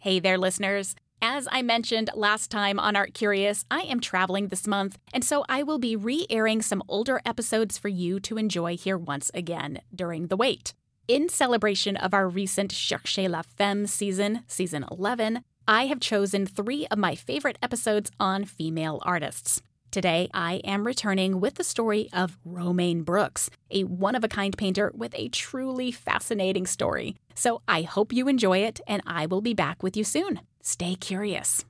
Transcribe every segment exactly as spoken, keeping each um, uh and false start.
Hey there, listeners. As I mentioned last time on Art Curious, I am traveling this month, and so I will be re-airing some older episodes for you to enjoy here once again during the wait. In celebration of our recent Cherchez la Femme season, season eleven, I have chosen three of my favorite episodes on female artists. Today, I am returning with the story of Romaine Brooks, a one-of-a-kind painter with a truly fascinating story. So I hope you enjoy it, and I will be back with you soon. Stay curious.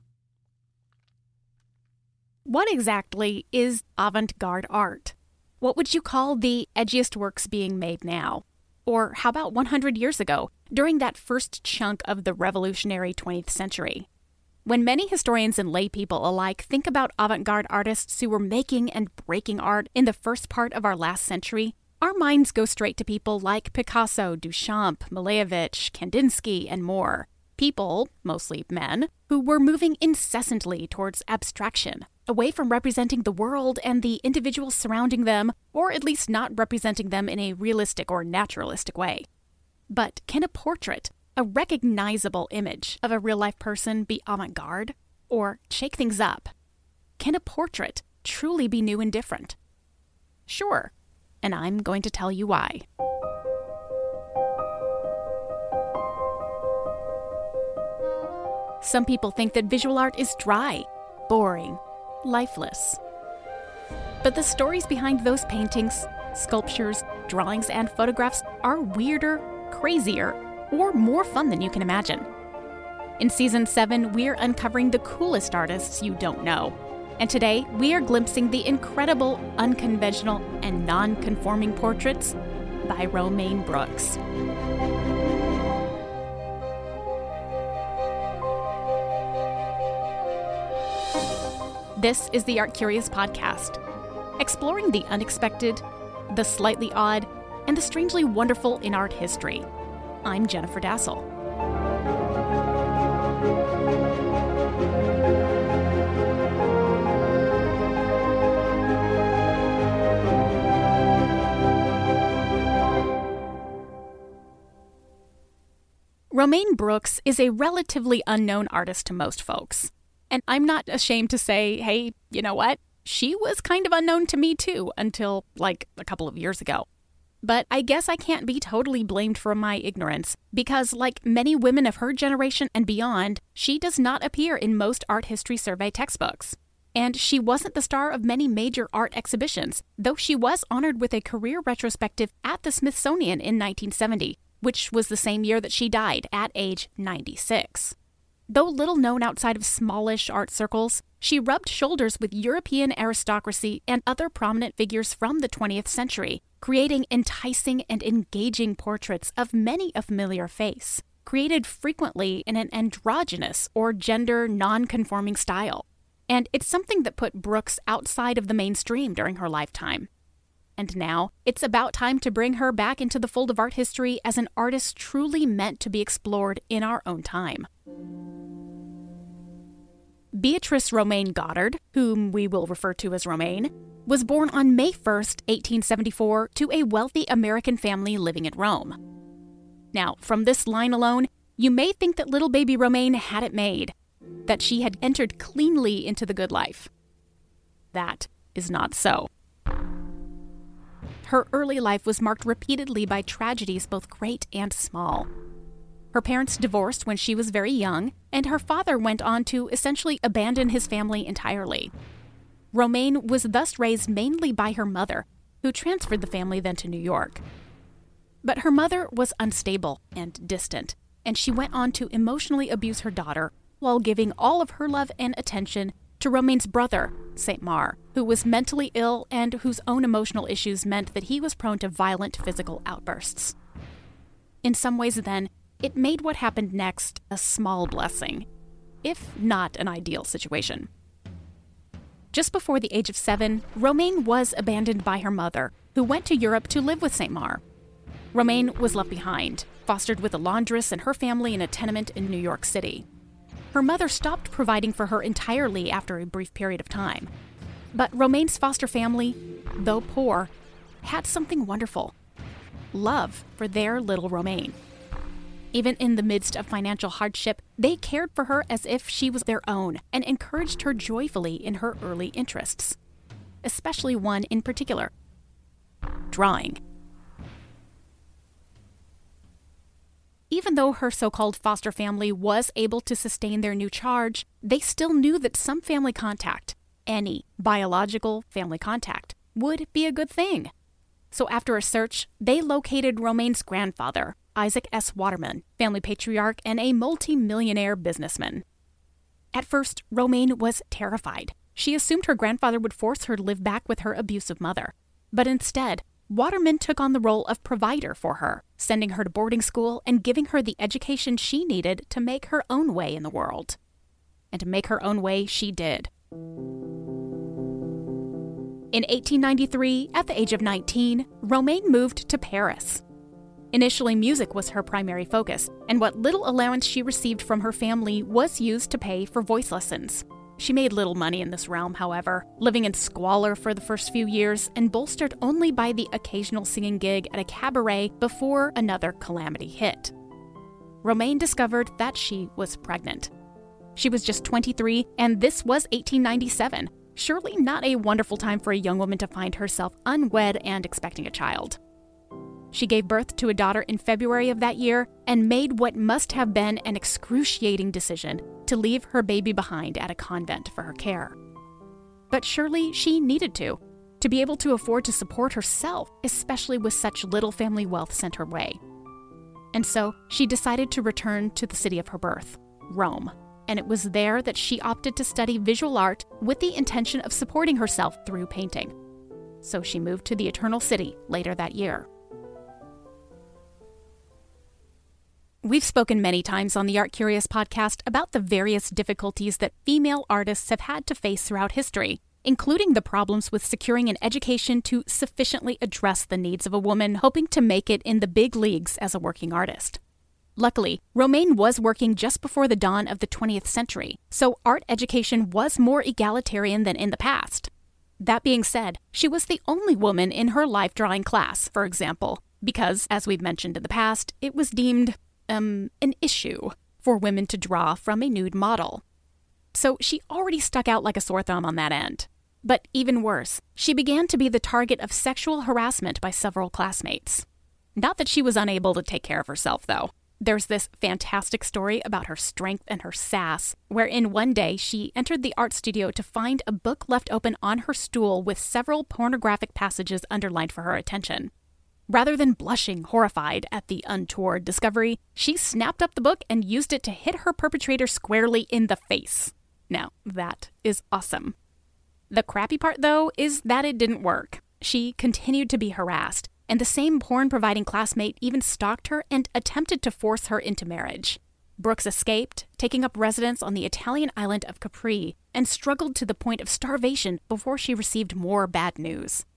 What exactly is avant-garde art? What would you call the edgiest works being made now? Or how about one hundred years ago, during that first chunk of the revolutionary twentieth century? When many historians and laypeople alike think about avant-garde artists who were making and breaking art in the first part of our last century, our minds go straight to people like Picasso, Duchamp, Malevich, Kandinsky, and more. People, mostly men, who were moving incessantly towards abstraction, away from representing the world and the individuals surrounding them, or at least not representing them in a realistic or naturalistic way. But can a portrait, a recognizable image of a real-life person, be avant-garde, or shake things up? Can a portrait truly be new and different? Sure, and I'm going to tell you why. Some people think that visual art is dry, boring, lifeless. But the stories behind those paintings, sculptures, drawings, and photographs are weirder, crazier, or more fun than you can imagine. In Season seven, we're uncovering the coolest artists you don't know. And today, we are glimpsing the incredible, unconventional, and non-conforming portraits by Romaine Brooks. This is the Art Curious podcast, exploring the unexpected, the slightly odd, and the strangely wonderful in art history. I'm Jennifer Dassel. Romaine Brooks is a relatively unknown artist to most folks. And I'm not ashamed to say, hey, you know what? She was kind of unknown to me too, until like a couple of years ago. But I guess I can't be totally blamed for my ignorance, because like many women of her generation and beyond, she does not appear in most art history survey textbooks. And she wasn't the star of many major art exhibitions, though she was honored with a career retrospective at the Smithsonian in nineteen seventy, which was the same year that she died at age ninety-six. Though little known outside of smallish art circles, she rubbed shoulders with European aristocracy and other prominent figures from the twentieth century, creating enticing and engaging portraits of many a familiar face, created frequently in an androgynous or gender non-conforming style. And it's something that put Brooks outside of the mainstream during her lifetime. And now, it's about time to bring her back into the fold of art history as an artist truly meant to be explored in our own time. Beatrice Romaine Goddard, whom we will refer to as Romaine, was born on May first, eighteen seventy-four, to a wealthy American family living in Rome. Now, from this line alone, you may think that little baby Romaine had it made, that she had entered cleanly into the good life. That is not so. Her early life was marked repeatedly by tragedies both great and small. Her parents divorced when she was very young, and her father went on to essentially abandon his family entirely. Romaine was thus raised mainly by her mother, who transferred the family then to New York. But her mother was unstable and distant, and she went on to emotionally abuse her daughter while giving all of her love and attention to Romaine's brother, Saint Mar, who was mentally ill and whose own emotional issues meant that he was prone to violent physical outbursts. In some ways, then, it made what happened next a small blessing, if not an ideal situation. Just before the age of seven, Romaine was abandoned by her mother, who went to Europe to live with Saint Mar. Romaine was left behind, fostered with a laundress and her family in a tenement in New York City. Her mother stopped providing for her entirely after a brief period of time. But Romaine's foster family, though poor, had something wonderful: love for their little Romaine. Even in the midst of financial hardship, they cared for her as if she was their own and encouraged her joyfully in her early interests, especially one in particular: drawing. Even though her so-called foster family was able to sustain their new charge, they still knew that some family contact, any biological family contact, would be a good thing. So after a search, they located Romaine's grandfather, Isaac S. Waterman, family patriarch and a multi-millionaire businessman. At first, Romaine was terrified. She assumed her grandfather would force her to live back with her abusive mother. But instead, Waterman took on the role of provider for her, sending her to boarding school and giving her the education she needed to make her own way in the world. And to make her own way, she did. In eighteen ninety-three, at the age of nineteen, Romaine moved to Paris. Initially, music was her primary focus, and what little allowance she received from her family was used to pay for voice lessons. She made little money in this realm, however, living in squalor for the first few years and bolstered only by the occasional singing gig at a cabaret before another calamity hit. Romaine discovered that she was pregnant. She was just twenty-three, and this was eighteen ninety-seven. Surely not a wonderful time for a young woman to find herself unwed and expecting a child. She gave birth to a daughter in February of that year and made what must have been an excruciating decision to leave her baby behind at a convent for her care. But surely she needed to, to be able to afford to support herself, especially with such little family wealth sent her way. And so she decided to return to the city of her birth, Rome, and it was there that she opted to study visual art with the intention of supporting herself through painting. So she moved to the Eternal City later that year. We've spoken many times on the Art Curious podcast about the various difficulties that female artists have had to face throughout history, including the problems with securing an education to sufficiently address the needs of a woman hoping to make it in the big leagues as a working artist. Luckily, Romaine was working just before the dawn of the twentieth century, so art education was more egalitarian than in the past. That being said, she was the only woman in her life drawing class, for example, because, as we've mentioned in the past, it was deemed, um, an issue for women to draw from a nude model. So she already stuck out like a sore thumb on that end. But even worse, she began to be the target of sexual harassment by several classmates. Not that she was unable to take care of herself, though. There's this fantastic story about her strength and her sass, wherein one day she entered the art studio to find a book left open on her stool with several pornographic passages underlined for her attention. Rather than blushing horrified at the untoward discovery, she snapped up the book and used it to hit her perpetrator squarely in the face. Now, that is awesome. The crappy part, though, is that it didn't work. She continued to be harassed, and the same porn-providing classmate even stalked her and attempted to force her into marriage. Brooks escaped, taking up residence on the Italian island of Capri, and struggled to the point of starvation before she received more bad news.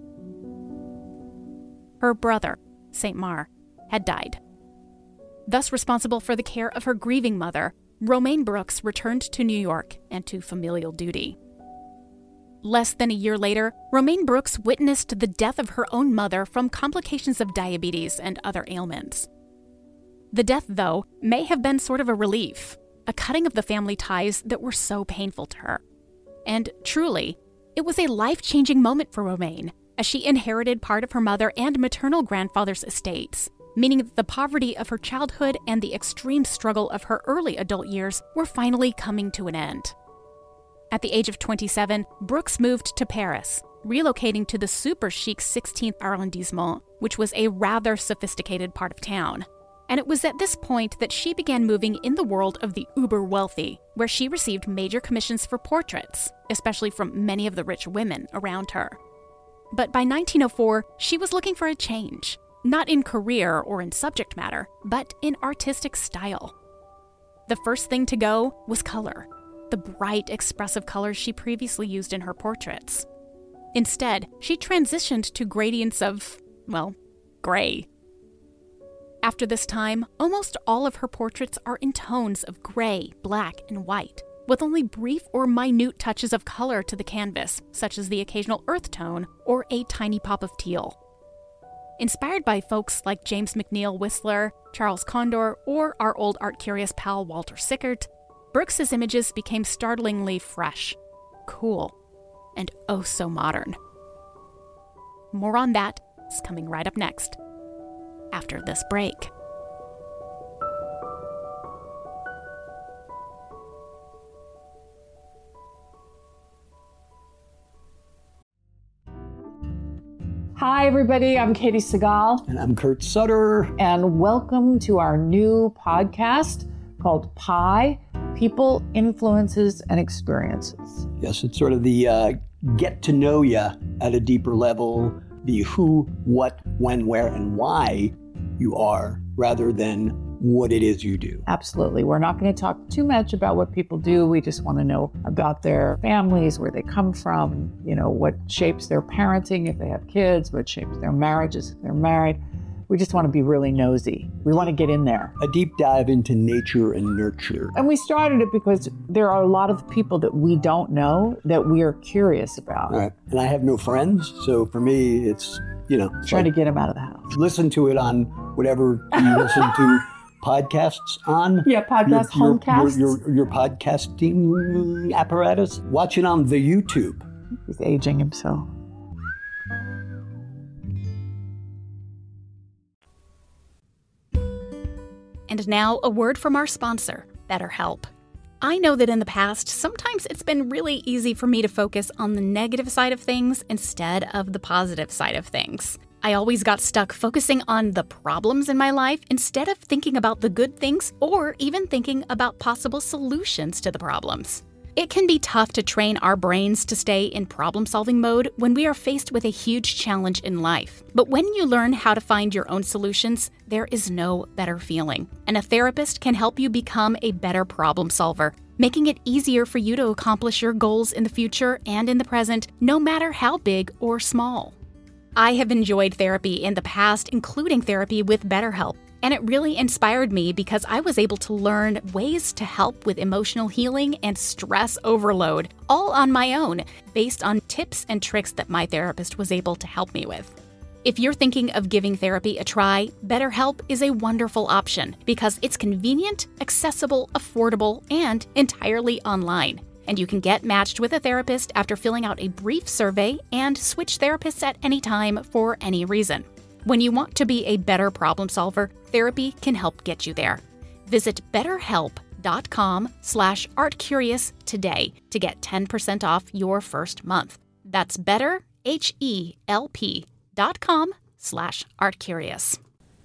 Her brother, Saint Mar, had died. Thus responsible for the care of her grieving mother, Romaine Brooks returned to New York and to familial duty. Less than a year later, Romaine Brooks witnessed the death of her own mother from complications of diabetes and other ailments. The death, though, may have been sort of a relief, a cutting of the family ties that were so painful to her. And truly, it was a life-changing moment for Romaine, as she inherited part of her mother and maternal grandfather's estates, meaning that the poverty of her childhood and the extreme struggle of her early adult years were finally coming to an end. At the age of twenty-seven, Brooks moved to Paris, relocating to the super chic sixteenth arrondissement, which was a rather sophisticated part of town. And it was at this point that she began moving in the world of the uber-wealthy, where she received major commissions for portraits, especially from many of the rich women around her. But by nineteen oh four, she was looking for a change, not in career or in subject matter, but in artistic style. The first thing to go was color. The bright, expressive colors she previously used in her portraits. Instead, she transitioned to gradients of, well, gray. After this time, almost all of her portraits are in tones of gray, black, and white, with only brief or minute touches of color to the canvas, such as the occasional earth tone or a tiny pop of teal. Inspired by folks like James McNeill Whistler, Charles Condor, or our old art-curious pal Walter Sickert, Brooks's images became startlingly fresh, cool, and oh so modern. More on that is coming right up next, after this break. Hi, everybody. I'm Katie Segal. And I'm Kurt Sutter. And welcome to our new podcast called Pi, People, Influences, and Experiences. Yes, it's sort of the uh, get to know you at a deeper level, the who, what, when, where, and why you are, rather than what it is you do. Absolutely. We're not going to talk too much about what people do. We just want to know about their families, where they come from, you know, what shapes their parenting if they have kids, what shapes their marriages if they're married. We just want to be really nosy. We want to get in there. A deep dive into nature and nurture. And we started it because there are a lot of people that we don't know that we are curious about. All right. And I have no friends, so for me, it's, you know. Trying like, to get them out of the house. Listen to it on whatever you listen to. Podcasts on? Yeah, podcast, your, your, homecasts. Your, your, your podcasting apparatus. Watch it on the YouTube. He's aging himself. And now a word from our sponsor, BetterHelp. I know that in the past, sometimes it's been really easy for me to focus on the negative side of things instead of the positive side of things. I always got stuck focusing on the problems in my life instead of thinking about the good things or even thinking about possible solutions to the problems. It can be tough to train our brains to stay in problem-solving mode when we are faced with a huge challenge in life. But when you learn how to find your own solutions, there is no better feeling. And a therapist can help you become a better problem solver, making it easier for you to accomplish your goals in the future and in the present, no matter how big or small. I have enjoyed therapy in the past, including therapy with BetterHelp, and it really inspired me because I was able to learn ways to help with emotional healing and stress overload, all on my own, based on tips and tricks that my therapist was able to help me with. If you're thinking of giving therapy a try, BetterHelp is a wonderful option because it's convenient, accessible, affordable, and entirely online. And you can get matched with a therapist after filling out a brief survey and switch therapists at any time for any reason. When you want to be a better problem solver, therapy can help get you there. Visit betterhelp.com slash artcurious today to get ten percent off your first month. That's better, H-E-L-P dot com slash artcurious.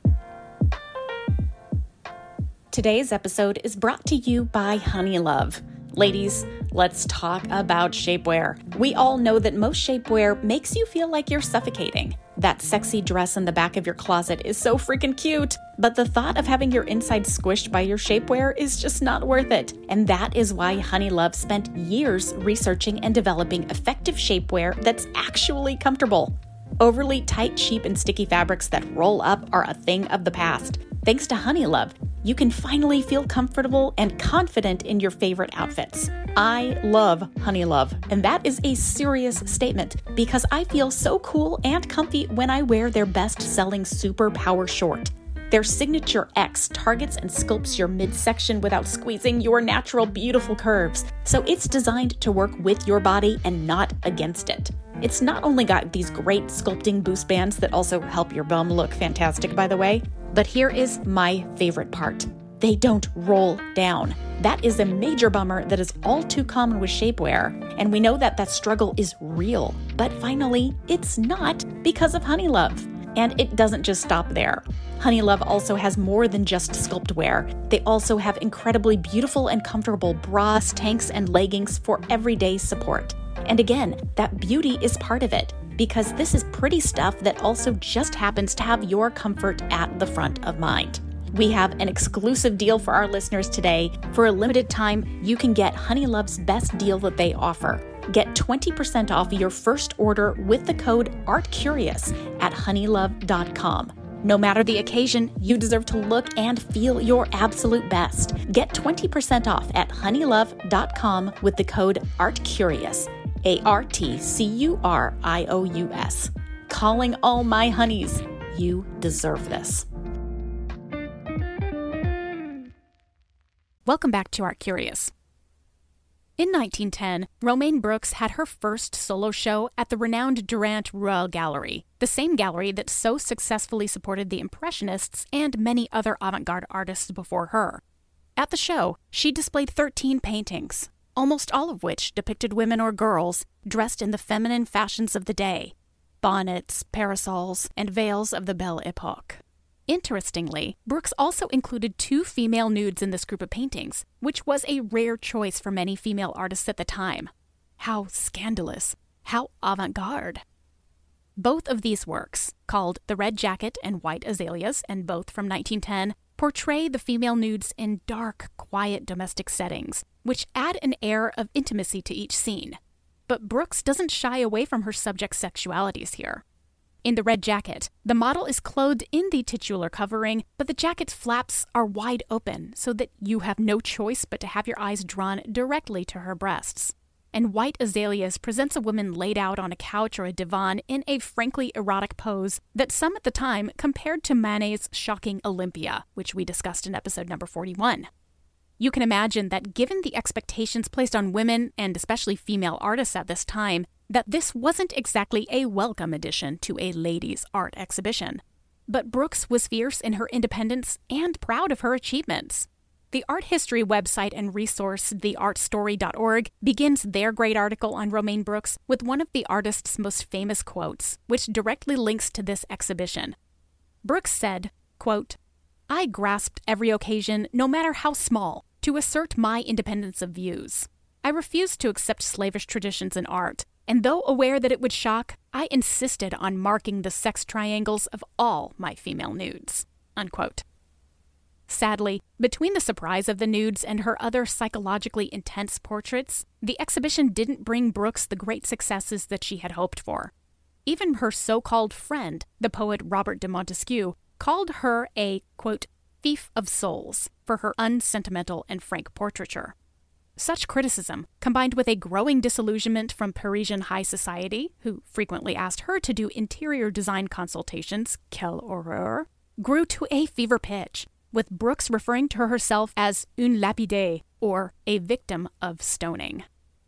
Today's episode is brought to you by Honeylove. Ladies, let's talk about shapewear. We all know that most shapewear makes you feel like you're suffocating. That sexy dress in the back of your closet is so freaking cute, but the thought of having your inside squished by your shapewear is just not worth it. And that is why Honeylove spent years researching and developing effective shapewear that's actually comfortable. Overly tight, cheap, and sticky fabrics that roll up are a thing of the past. Thanks to Honeylove, you can finally feel comfortable and confident in your favorite outfits. I love Honeylove, and that is a serious statement because I feel so cool and comfy when I wear their best-selling Super Power Short. Their Signature X targets and sculpts your midsection without squeezing your natural, beautiful curves, so it's designed to work with your body and not against it. It's not only got these great sculpting boost bands that also help your bum look fantastic, by the way, but here is my favorite part. They don't roll down. That is a major bummer that is all too common with shapewear, and we know that that struggle is real. But finally, it's not because of Honeylove. And it doesn't just stop there. Honeylove also has more than just sculpt wear. They also have incredibly beautiful and comfortable bras, tanks, and leggings for everyday support. And again, that beauty is part of it, because this is pretty stuff that also just happens to have your comfort at the front of mind. We have an exclusive deal for our listeners today. For a limited time, you can get Honeylove's best deal that they offer. Get twenty percent off your first order with the code ARTCurious at honeylove dot com. No matter the occasion, you deserve to look and feel your absolute best. Get twenty percent off at honeylove dot com with the code ARTCurious, A R T C U R I O U S. Calling all my honeys. You deserve this. Welcome back to Art Curious. In nineteen ten, Romaine Brooks had her first solo show at the renowned Durant Royal Gallery, the same gallery that so successfully supported the Impressionists and many other avant-garde artists before her. At the show, she displayed thirteen paintings, almost all of which depicted women or girls dressed in the feminine fashions of the day, bonnets, parasols, and veils of the Belle Epoque. Interestingly, Brooks also included two female nudes in this group of paintings, which was a rare choice for many female artists at the time. How scandalous! How avant-garde! Both of these works, called The Red Jacket and White Azaleas, and both from nineteen ten, portray the female nudes in dark, quiet domestic settings, which add an air of intimacy to each scene. But Brooks doesn't shy away from her subject's sexualities here. In The Red Jacket, the model is clothed in the titular covering, but the jacket's flaps are wide open so that you have no choice but to have your eyes drawn directly to her breasts. And White Azaleas presents a woman laid out on a couch or a divan in a frankly erotic pose that some at the time compared to Manet's shocking Olympia, which we discussed in episode number forty-one. You can imagine that given the expectations placed on women, and especially female artists at this time, that this wasn't exactly a welcome addition to a ladies' art exhibition. But Brooks was fierce in her independence and proud of her achievements. The art history website and resource, the art story dot org, begins their great article on Romaine Brooks with one of the artist's most famous quotes, which directly links to this exhibition. Brooks said, quote, "I grasped every occasion, no matter how small, to assert my independence of views. I refused to accept slavish traditions in art, and though aware that it would shock, I insisted on marking the sex triangles of all my female nudes." Unquote. Sadly, between the surprise of the nudes and her other psychologically intense portraits, the exhibition didn't bring Brooks the great successes that she had hoped for. Even her so-called friend, the poet Robert de Montesquieu, called her a, quote, thief of souls for her unsentimental and frank portraiture. Such criticism, combined with a growing disillusionment from Parisian high society, who frequently asked her to do interior design consultations, quelle horreur, grew to a fever pitch, with Brooks referring to herself as une lapidée, or a victim of stoning.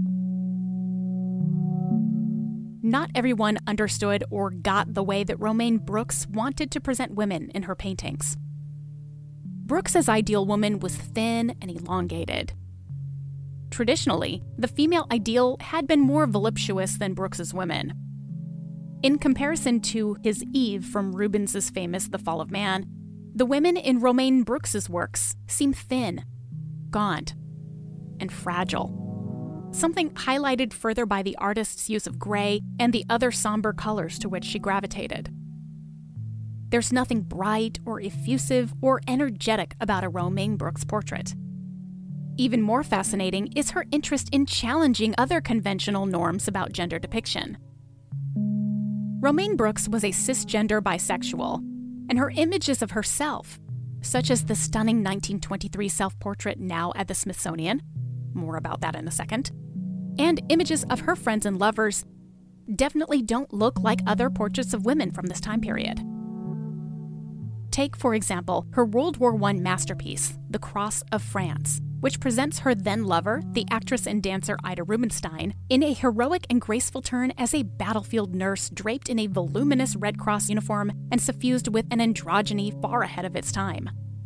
Not everyone understood or got the way that Romaine Brooks wanted to present women in her paintings. Brooks's ideal woman was thin and elongated. Traditionally, the female ideal had been more voluptuous than Brooks's women. In comparison to his Eve from Rubens's famous The Fall of Man, the women in Romaine Brooks's works seem thin, gaunt, and fragile. Something highlighted further by the artist's use of gray and the other somber colors to which she gravitated. There's nothing bright or effusive or energetic about a Romaine Brooks portrait. Even more fascinating is her interest in challenging other conventional norms about gender depiction. Romaine Brooks was a cisgender bisexual, and her images of herself, such as the stunning nineteen twenty-three self-portrait now at the Smithsonian, more about that in a second, and images of her friends and lovers, definitely don't look like other portraits of women from this time period. Take, for example, her World War One masterpiece, The Cross of France, which presents her then-lover, the actress and dancer Ida Rubinstein, in a heroic and graceful turn as a battlefield nurse draped in a voluminous Red Cross uniform and suffused with an androgyny far ahead of its time.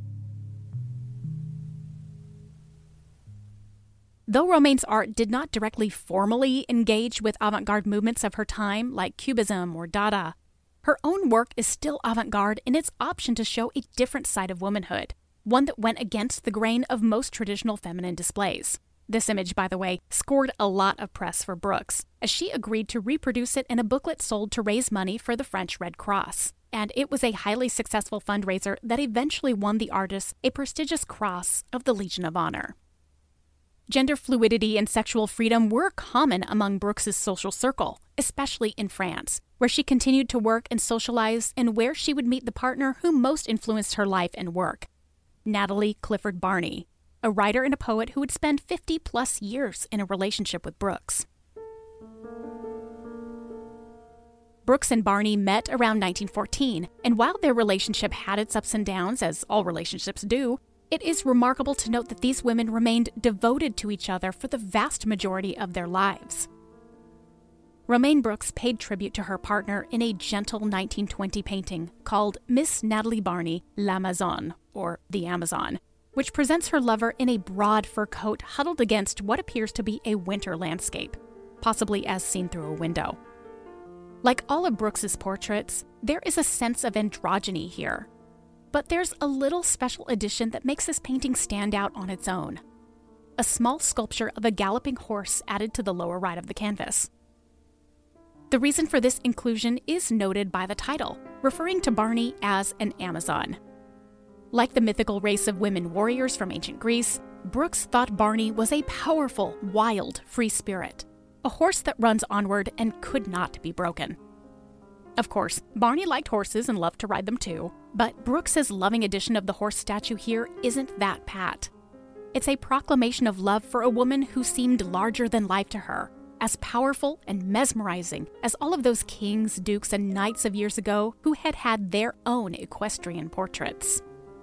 Though Romaine's art did not directly formally engage with avant-garde movements of her time, like Cubism or Dada, her own work is still avant-garde in its option to show a different side of womanhood, one that went against the grain of most traditional feminine displays. This image, by the way, scored a lot of press for Brooks, as she agreed to reproduce it in a booklet sold to raise money for the French Red Cross. And it was a highly successful fundraiser that eventually won the artist a prestigious Cross of the Legion of Honor. Gender fluidity and sexual freedom were common among Brooks's social circle, especially in France, where she continued to work and socialize and where she would meet the partner who most influenced her life and work, Natalie Clifford Barney, a writer and a poet who would spend fifty plus years in a relationship with Brooks. Brooks and Barney met around nineteen fourteen, and while their relationship had its ups and downs, as all relationships do, it is remarkable to note that these women remained devoted to each other for the vast majority of their lives. Romaine Brooks paid tribute to her partner in a gentle nineteen twenty painting called Miss Natalie Barney, L'Amazone, or The Amazon, which presents her lover in a broad fur coat huddled against what appears to be a winter landscape, possibly as seen through a window. Like all of Brooks's portraits, there is a sense of androgyny here. But there's a little special addition that makes this painting stand out on its own. A small sculpture of a galloping horse added to the lower right of the canvas. The reason for this inclusion is noted by the title, referring to Barney as an Amazon. Like the mythical race of women warriors from ancient Greece, Brooks thought Barney was a powerful, wild, free spirit, a horse that runs onward and could not be broken. Of course, Barney liked horses and loved to ride them too, but Brooks's loving addition of the horse statue here isn't that pat. It's a proclamation of love for a woman who seemed larger than life to her, as powerful and mesmerizing as all of those kings, dukes, and knights of years ago who had had their own equestrian portraits.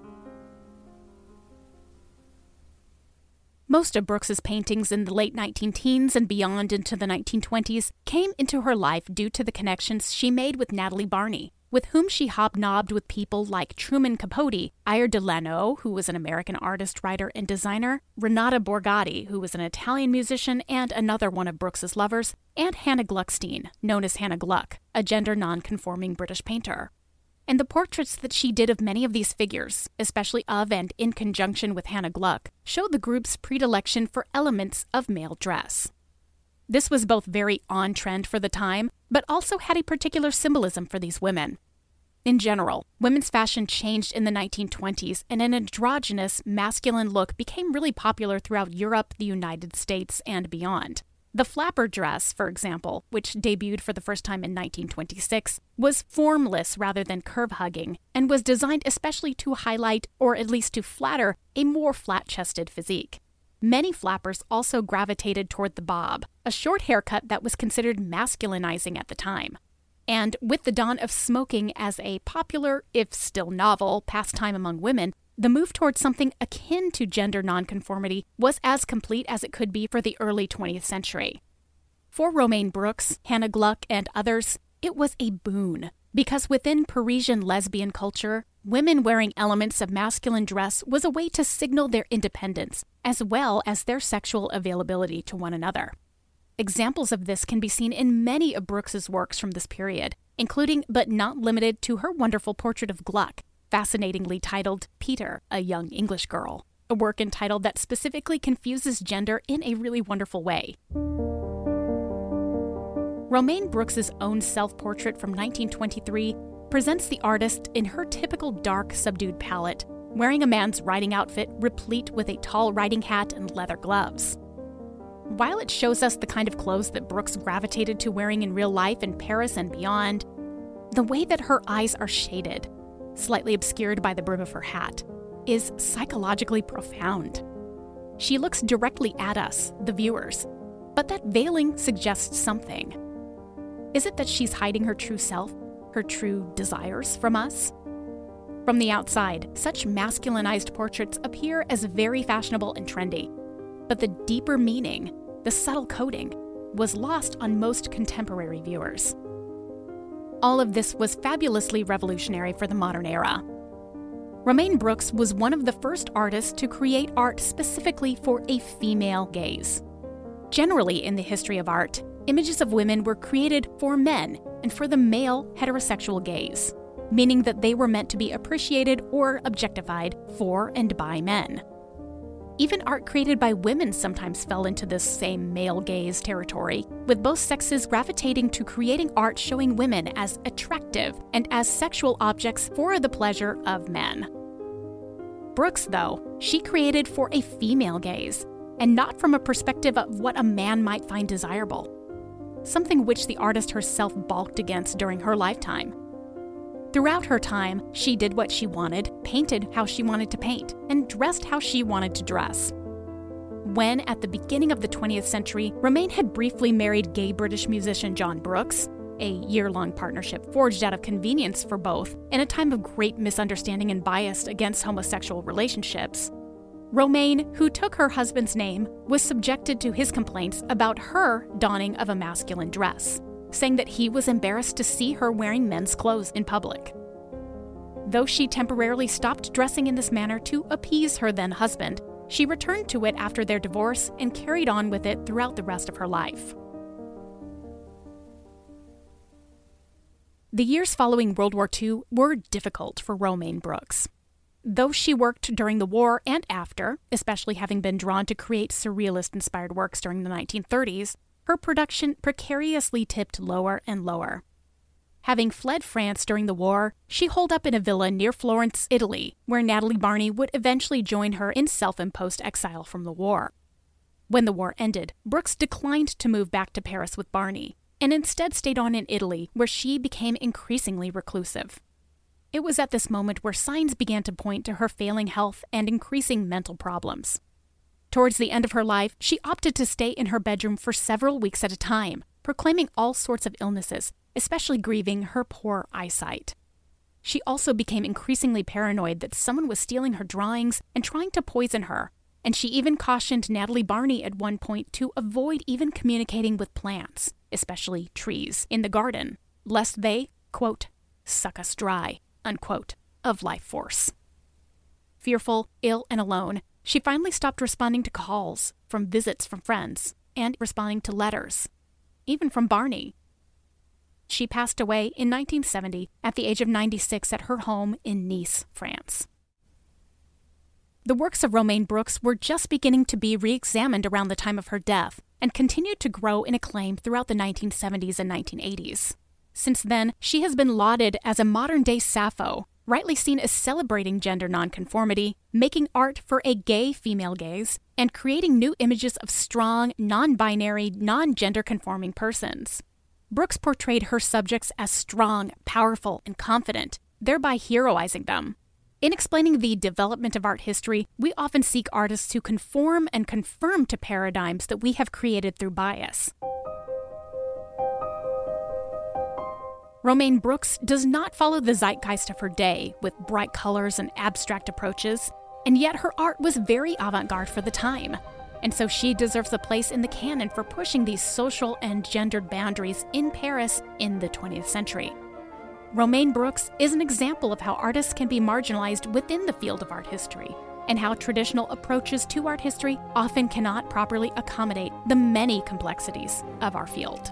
Most of Brooks's paintings in the late nineteen teens and beyond into the nineteen twenties came into her life due to the connections she made with Natalie Barney, with whom she hobnobbed with people like Truman Capote, Ayer Delano, who was an American artist, writer, and designer, Renata Borgatti, who was an Italian musician and another one of Brooks's lovers, and Hannah Gluckstein, known as Hannah Gluck, a gender non-conforming British painter. And the portraits that she did of many of these figures, especially of and in conjunction with Hannah Gluck, show the group's predilection for elements of male dress. This was both very on-trend for the time, but also had a particular symbolism for these women. In general, women's fashion changed in the nineteen twenties, and an androgynous, masculine look became really popular throughout Europe, the United States, and beyond. The flapper dress, for example, which debuted for the first time in nineteen twenty-six, was formless rather than curve-hugging, and was designed especially to highlight, or at least to flatter, a more flat-chested physique. Many flappers also gravitated toward the bob, a short haircut that was considered masculinizing at the time. And with the dawn of smoking as a popular, if still novel, pastime among women, the move towards something akin to gender nonconformity was as complete as it could be for the early twentieth century. For Romaine Brooks, Hannah Gluck, and others, it was a boon, because within Parisian lesbian culture, women wearing elements of masculine dress was a way to signal their independence, as well as their sexual availability to one another. Examples of this can be seen in many of Brooks's works from this period, including but not limited to her wonderful portrait of Gluck, fascinatingly titled Peter, a Young English Girl, a work entitled that specifically confuses gender in a really wonderful way. Romaine Brooks's own self-portrait from nineteen twenty-three presents the artist in her typical dark, subdued palette, wearing a man's riding outfit replete with a tall riding hat and leather gloves. While it shows us the kind of clothes that Brooks gravitated to wearing in real life in Paris and beyond, the way that her eyes are shaded, slightly obscured by the brim of her hat, is psychologically profound. She looks directly at us, the viewers, but that veiling suggests something. Is it that she's hiding her true self, her true desires from us? From the outside, such masculinized portraits appear as very fashionable and trendy, but the deeper meaning, the subtle coding, was lost on most contemporary viewers. All of this was fabulously revolutionary for the modern era. Romaine Brooks was one of the first artists to create art specifically for a female gaze. Generally, in the history of art, images of women were created for men and for the male heterosexual gaze, meaning that they were meant to be appreciated or objectified for and by men. Even art created by women sometimes fell into this same male gaze territory, with both sexes gravitating to creating art showing women as attractive and as sexual objects for the pleasure of men. Brooks, though, she created for a female gaze, and not from a perspective of what a man might find desirable, something which the artist herself balked against during her lifetime. Throughout her time, she did what she wanted, painted how she wanted to paint, and dressed how she wanted to dress. When, at the beginning of the twentieth century, Romaine had briefly married gay British musician John Brooks, a year-long partnership forged out of convenience for both in a time of great misunderstanding and bias against homosexual relationships. Romaine, who took her husband's name, was subjected to his complaints about her donning of a masculine dress, saying that he was embarrassed to see her wearing men's clothes in public. Though she temporarily stopped dressing in this manner to appease her then husband, she returned to it after their divorce and carried on with it throughout the rest of her life. The years following World War Two were difficult for Romaine Brooks. Though she worked during the war and after, especially having been drawn to create surrealist-inspired works during the nineteen thirties, her production precariously tipped lower and lower. Having fled France during the war, she holed up in a villa near Florence, Italy, where Natalie Barney would eventually join her in self-imposed exile from the war. When the war ended, Brooks declined to move back to Paris with Barney, and instead stayed on in Italy, where she became increasingly reclusive. It was at this moment where signs began to point to her failing health and increasing mental problems. Towards the end of her life, she opted to stay in her bedroom for several weeks at a time, proclaiming all sorts of illnesses, especially grieving her poor eyesight. She also became increasingly paranoid that someone was stealing her drawings and trying to poison her, and she even cautioned Natalie Barney at one point to avoid even communicating with plants, especially trees, in the garden, lest they, quote, suck us dry, unquote, of life force. Fearful, ill, and alone, she finally stopped responding to calls, from visits from friends, and responding to letters, even from Barney. She passed away in nineteen seventy at the age of ninety-six at her home in Nice, France. The works of Romaine Brooks were just beginning to be re-examined around the time of her death, and continued to grow in acclaim throughout the nineteen seventies and nineteen eighties. Since then, she has been lauded as a modern-day Sappho, rightly seen as celebrating gender nonconformity, making art for a gay female gaze, and creating new images of strong, non-binary, non-gender-conforming persons. Brooks portrayed her subjects as strong, powerful, and confident, thereby heroizing them. In explaining the development of art history, we often seek artists to conform and confirm to paradigms that we have created through bias. Romaine Brooks does not follow the zeitgeist of her day with bright colors and abstract approaches, and yet her art was very avant-garde for the time, and so she deserves a place in the canon for pushing these social and gendered boundaries in Paris in the twentieth century. Romaine Brooks is an example of how artists can be marginalized within the field of art history, and how traditional approaches to art history often cannot properly accommodate the many complexities of our field.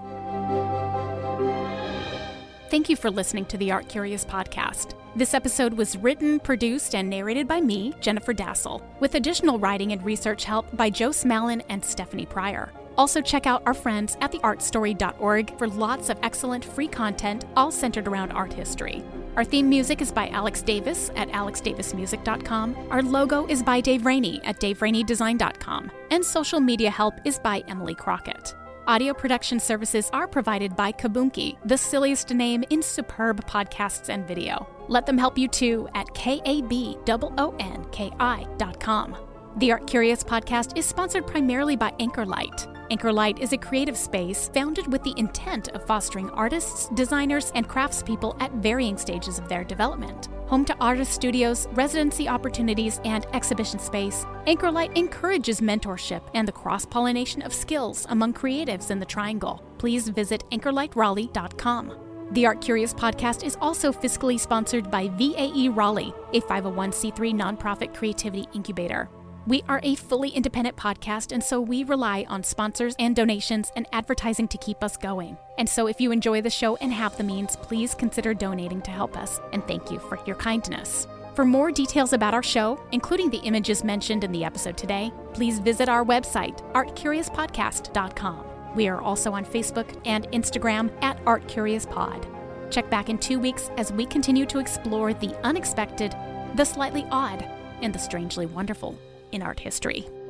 Thank you for listening to the Art Curious podcast. This episode was written, produced, and narrated by me, Jennifer Dassel, with additional writing and research help by Joe Smallin and Stephanie Pryor. Also check out our friends at the art story dot org for lots of excellent free content, all centered around art history. Our theme music is by Alex Davis at alex davis music dot com. Our logo is by Dave Rainey at dave rainey design dot com. And social media help is by Emily Crockett. Audio production services are provided by Kabunki, the silliest name in superb podcasts and video. Let them help you too at K A B O O N K I dot com. The Art Curious podcast is sponsored primarily by Anchorlight. Anchorlight is a creative space founded with the intent of fostering artists, designers, and craftspeople at varying stages of their development. Home to artist studios, residency opportunities, and exhibition space, Anchorlight encourages mentorship and the cross-pollination of skills among creatives in the Triangle. Please visit anchorlight raleigh dot com. The Art Curious podcast is also fiscally sponsored by V A E Raleigh, a five oh one c three nonprofit creativity incubator. We are a fully independent podcast, and so we rely on sponsors and donations and advertising to keep us going. And so if you enjoy the show and have the means, please consider donating to help us, and thank you for your kindness. For more details about our show, including the images mentioned in the episode today, please visit our website, art curious podcast dot com. We are also on Facebook and Instagram at art curious pod. Check back in two weeks as we continue to explore the unexpected, the slightly odd, and the strangely wonderful in art history.